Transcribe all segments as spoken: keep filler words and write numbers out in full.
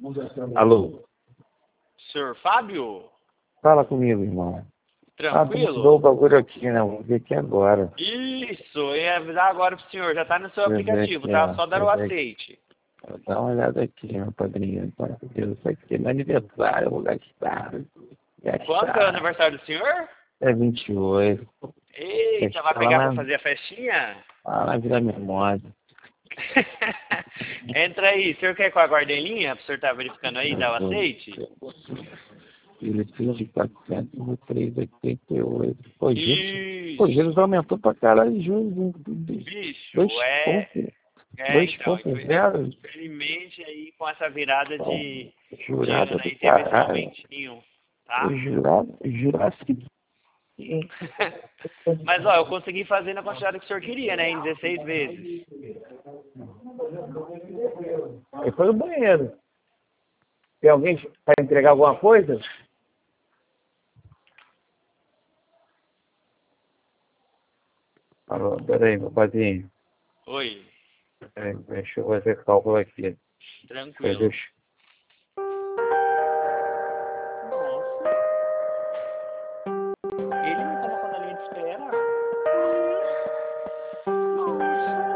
Alô? Senhor Fábio? Fala comigo, irmão. Tranquilo? Ah, mudou o bagulho aqui, né? Vou ver aqui agora. Isso, eu ia avisar agora pro senhor, já tá no seu Deixa eu ver aplicativo, aqui, tá? ó. Só dar o Deixa eu ver aqui. aceite. Vou dar uma olhada aqui, meu padrinho. Isso aqui é meu aniversário, eu vou gastar. Quando que é o Gastar. aniversário do senhor? É vinte e oito. Eita, vai Gastar pegar lá pra na, fazer a festinha? lá na Vila Memória. Entra aí, o senhor quer com a guardelinha? Pro senhor tá verificando aí, dá o aceite? Filipina de quatrocentos e três reais e oitenta e oito. Pô, juros, pô, Isso. juros aumentou pra caralho, juros. Bicho, Dois é... pontos. É, Dois então, pontos zero. infelizmente aí com essa virada de, de Jurada ano do aí teve esse caralho. aumentinho, tá? O jurado, Jurassic. Mas ó, eu consegui fazer na quantidade que o senhor queria, né? Em dezesseis vezes. Aí foi no banheiro. Tem alguém para entregar alguma coisa? Alô, peraí, meu padrinho. Oi, Peraí, deixa eu fazer cálculo aqui. tranquilo. Deixa. Nossa, ele me colocou na linha de espera. Nossa.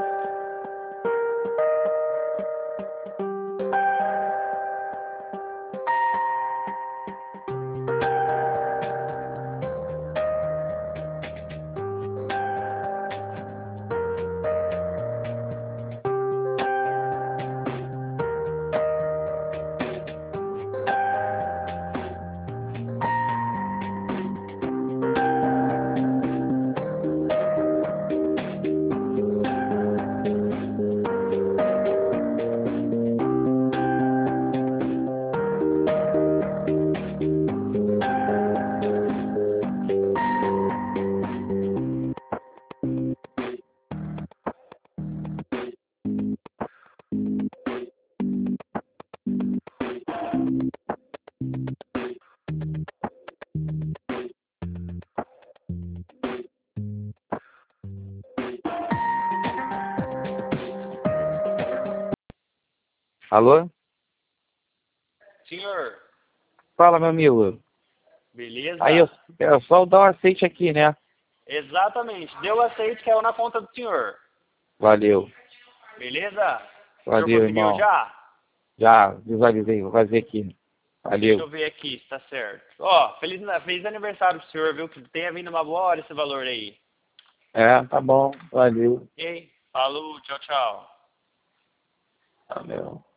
Alô? Senhor, Fala, meu amigo. beleza? Aí eu, eu só dar um aceite aqui, né? Exatamente, deu o aceite, caiu na conta do senhor. Valeu. Beleza? O senhor Valeu, conseguiu irmão. já? Já visualizei, vou fazer aqui. Deixa Valeu. eu ver aqui se tá certo. Ó, feliz, feliz aniversário pro senhor, viu? Que tenha vindo uma boa hora esse valor aí. É, tá bom. Valeu. Ok? Falou, tchau, tchau. Valeu.